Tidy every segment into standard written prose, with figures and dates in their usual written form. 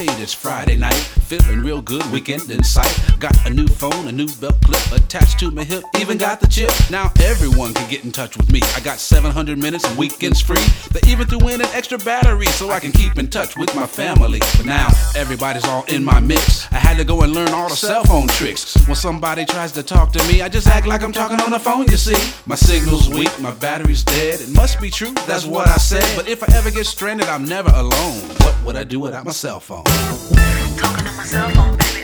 made. It's Friday night, feeling real good, weekend in sight. Got a new phone, a new belt clip attached to my hip, even got the chip. Now everyone can get in touch with me. I got 700 minutes and weekends free. They even threw in an extra battery so I can keep in touch with my family. But now everybody's all in my mix. I had to go and learn all the cell phone tricks. When somebody tries to talk to me, I just act like I'm talking on the phone, you see. My signal's weak, my battery's dead. It must be true, that's what I said. But if I ever get stranded, I'm never alone. What would I do without my cell phone? Talking on my cell phone, baby,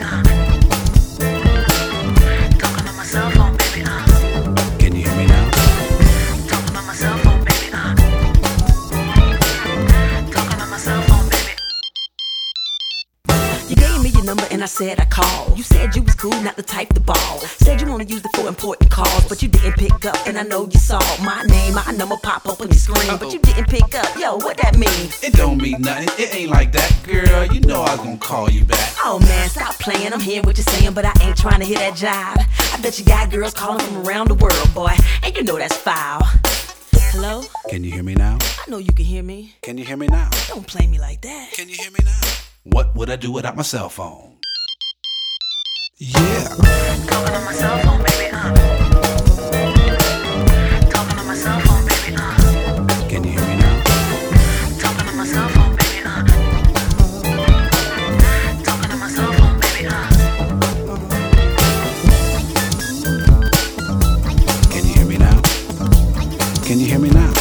Talking on my cell phone, baby, Can you hear me now? Talking on my cell phone, baby, Talking on my cell phone, baby. You gave me your number and I said I called. You said you was cool, not the type to ball. Said you wanna use it for important calls, but you didn't pick up, and I know you saw my name, my number pop up on your screen, but you didn't pick up. Yo, what that mean? It don't mean nothing, it ain't like that, girl. You know I was gonna call you back. Oh man, stop playing, I'm hearing what you're saying, but I ain't trying to hear that jive. I bet you got girls calling from around the world, boy, and you know that's foul. Hello? Can you hear me now? I know you can hear me. Can you hear me now? Don't play me like that. Can you hear me now? What would I do without my cell phone? Yeah. Talking on my cell phone, baby, Talking on my cell phone, baby, Can you hear me now? Talking on my cell phone, baby, Talking on my cell phone, baby, Can you hear me now? Can you hear me now?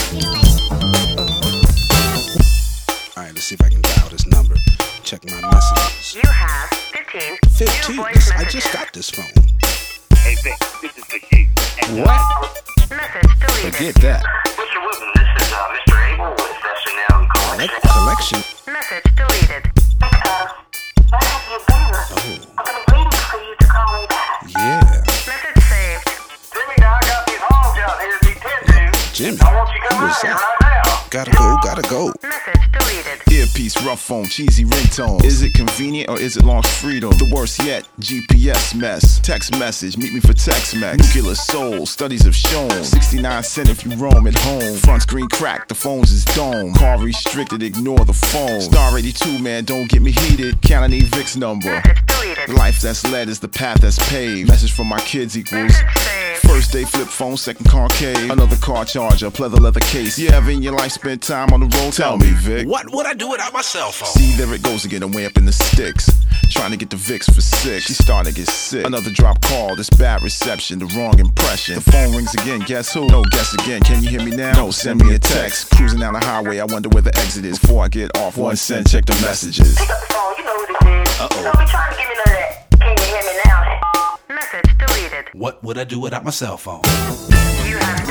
Alright, let's see if I can dial this number. Check my messages. You have 15 15? new voice I messages. just got this phone. Hey Vic, this is for you. What? Message deleted. Forget that. Mr. Wooten, this is Mr. Abel with SNL That collection. Message deleted. Where have you been? I've been waiting for you to call me back. Yeah. Message saved. Jimmy, now I got these hogs out here to tend to. Jimmy. I want you to come Who out is here that? right now. Gotta go, gotta go. Message deleted. Earpiece, rough phone, cheesy ringtone. Is it convenient or is it lost freedom? The worst yet, GPS mess. Text message, meet me for Tex-Mex. Nuclear soul, studies have shown 69 cent if you roam at home. Front screen cracked, the phones is dome. Car restricted, ignore the phone. Star 82, man, don't get me heated. Counting need Vic's number. Message deleted. The life that's led is the path that's paved. Message from my kids equals Message saved. first day flip phone, second concave. Another car charger, pleather leather case. You ever in your life spent time on the road? Tell me, Vic. What would I do without my cell phone? See, there it goes again, I'm way up in the sticks. Trying to get the Vicks for 6. She starting to get sick. Another drop call, this bad reception, the wrong impression. The phone rings again, guess who? No, guess again. Can you hear me now? No, send me a text. Cruising down the highway, I wonder where the exit is. Before I get off, 1 cent, check the messages. Pick up the phone, you know what it is. Don't be trying to give me none of that. Can you hear me now? Message deleted. What would I do without my cell phone? You have